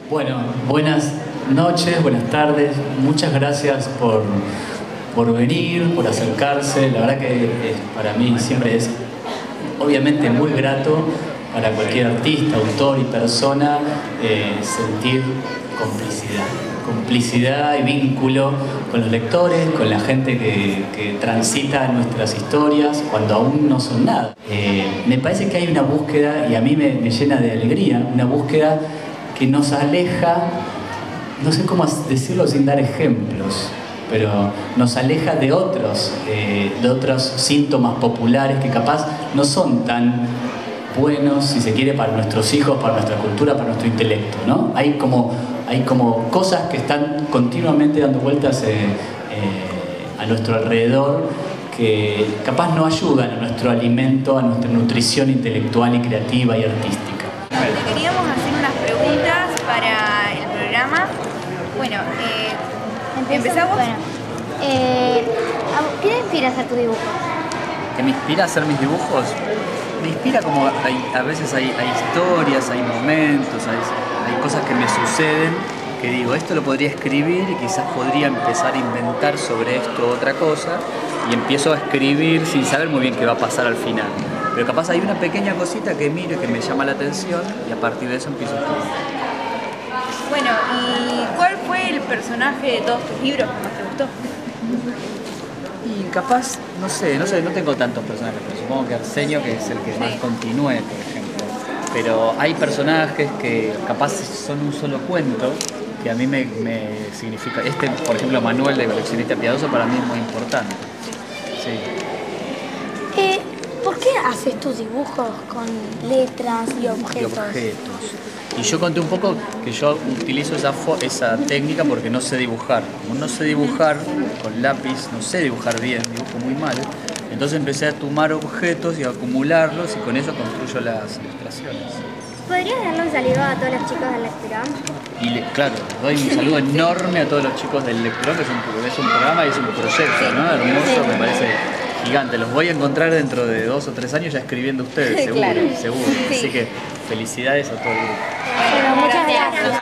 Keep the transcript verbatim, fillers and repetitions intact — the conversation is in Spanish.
Bueno, buenas noches, buenas tardes. Muchas gracias por, por venir, por acercarse. La verdad que es, para mí siempre es obviamente muy grato para cualquier artista, autor y persona eh, sentir complicidad. Complicidad y vínculo con los lectores, con la gente que, que transita nuestras historias cuando aún no son nada. Eh, me parece que hay una búsqueda, y a mí me, me llena de alegría, una búsqueda que nos aleja, no sé cómo decirlo sin dar ejemplos, pero nos aleja de otros, eh, de otros síntomas populares que capaz no son tan buenos, si se quiere, para nuestros hijos, para nuestra cultura, para nuestro intelecto, ¿no? Hay como, hay como cosas que están continuamente dando vueltas eh, eh, a nuestro alrededor que capaz no ayudan a nuestro alimento, a nuestra nutrición intelectual y creativa y artística. Te queríamos hacer unas preguntas para el programa. Bueno, eh, ¿empezamos? Bueno, eh, ¿qué te inspira a hacer tu dibujo? ¿Qué me inspira a hacer mis dibujos? Me inspira como hay, a veces hay, hay historias, hay momentos, hay, hay cosas que me suceden que digo, esto lo podría escribir y quizás podría empezar a inventar sobre esto otra cosa, y empiezo a escribir sin saber muy bien qué va a pasar al final. Pero capaz hay una pequeña cosita que miro que me llama la atención y a partir de eso empiezo a escribir. Bueno, ¿y cuál fue el personaje de todos tus libros que más te gustó? Y capaz, no sé, no sé, no tengo tantos personajes, pero supongo que Arsenio, que es el que más continúe, por ejemplo. Pero hay personajes que capaz son un solo cuento, que a mí me, me significa. Este, por ejemplo, Manuel de Coleccionista Piadoso, para mí es muy importante. Sí. Eh, ¿Por qué haces tus dibujos con letras y objetos? Y objetos. Y yo conté un poco que yo utilizo esa, esa técnica porque no sé dibujar. Como no sé dibujar con lápiz, no sé dibujar bien, dibujo muy mal. Entonces empecé a tomar objetos y a acumularlos y con eso construyo las ilustraciones. ¿Podrías darle un saludo a todos los chicos del Lecturón? Y le, claro, doy un saludo enorme a todos los chicos del Lecturón, que es un, es un programa y es un proyecto, ¿no? Hermoso, me parece gigante. Los voy a encontrar dentro de dos o tres años ya escribiendo ustedes, seguro, Claro. seguro. Sí. Así que felicidades a todo el grupo. Bueno, muchas gracias.